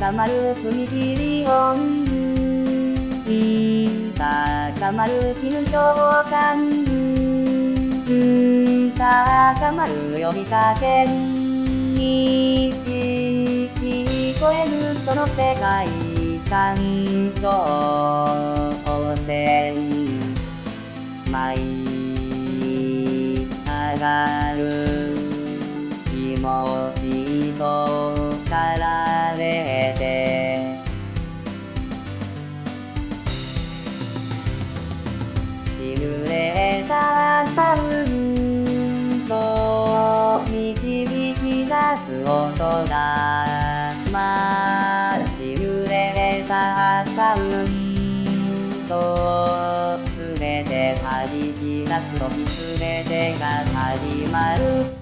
高まる踏切音高まる緊張感高まる呼びかけに聞こえるその世界観造船舞い上がる気持ちとかられてしぐれたサウンド導き出す音がしぐれたサウンドすべて弾き出すときすべてが始まる